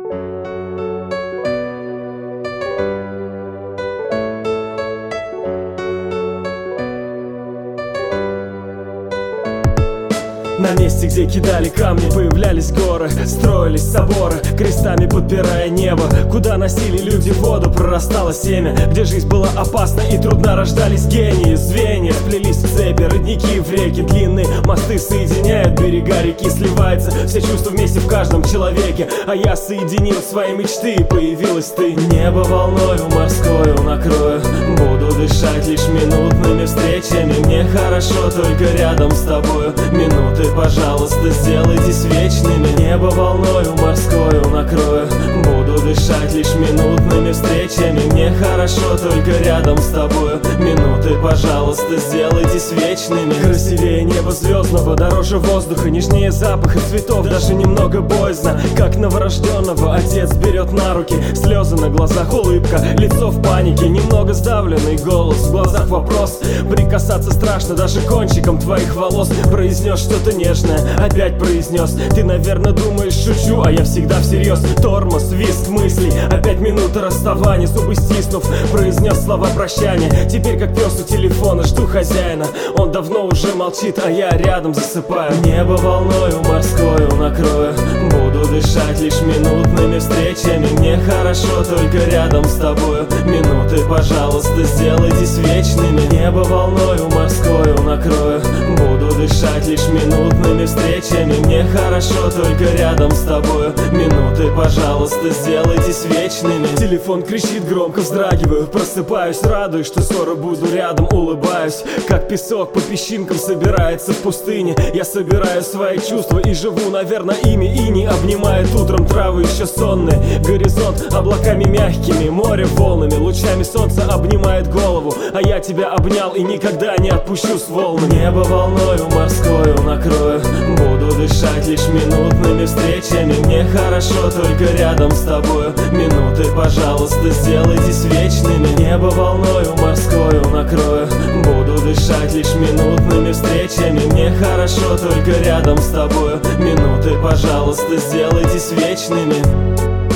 На месте, где кидали камни, появлялись горы, строились соборы, крестами подпирая небо. Куда носили люди воду, прорастало семя. Где жизнь была опасна и трудна, рождались гении. Звенья сплелись в цепи, родники в реки, длинные мосты соединяют берега реки. Сливается все чувства вместе в каждом человеке. А я соединил свои мечты, и появилась ты. Небо волною морскою накрою, буду дышать лишь минутными встречами. Мне хорошо только рядом с тобою. Минуты, пожалуйста, сделайтесь вечными. Небо волною морскою накрою, буду дышать лишь минутными встречами. Мне хорошо только рядом с тобою. Минуты, пожалуйста, сделайтесь вечными. Красивее неба звездного, дороже воздуха, нежнее запаха цветов, даже немного боязно. Как новорожденного отец берет на руки, слезы на глазах, улыбка, лицо в панике, немного сдавленный голос, в глазах вопрос. Прикасаться страшно даже кончиком твоих волос. Произнес что-то нежное, опять произнес. Ты, наверное, думаешь, шучу, а я всегда всерьез. Тормоз, визг мыслей, опять минута расставания. Зубы стиснув, произнес слова прощания. Теперь как пес у телефона, жду хозяина. Он давно уже молчит, а я рядом засыпаю. Небо волною морскою накрою, буду дышать лишь минутными встречами. Мне хорошо только рядом с тобою. Минуты, пожалуйста, сделайтесь вечными. Небо волною морскою накрою, буду дышать лишь минутными встречами. Мне хорошо только рядом с тобою. Минуты, пожалуйста, сделайтесь вечными. Телефон кричит громко, вздрагиваю, просыпаюсь, радуюсь, что скоро буду рядом. Улыбаюсь, как песок по песчинкам собирается в пустыне. Я собираю свои чувства и живу, наверное, ими. Иней обнимает утром травы еще сонные. Горизонт облаками мягкими, море волнами, лучами солнца обнимает голову. А я тебя обнял и никогда не отпущу с волнами. Небо волною морскою накрою, буду дышать лишь минутными встречами. Мне хорошо только рядом с тобою. Минуты, пожалуйста, сделайтесь вечными. Небо волною морскою накрою, буду дышать лишь минутными встречами. Мне хорошо только рядом с тобою. Минуты, пожалуйста, сделайтесь вечными.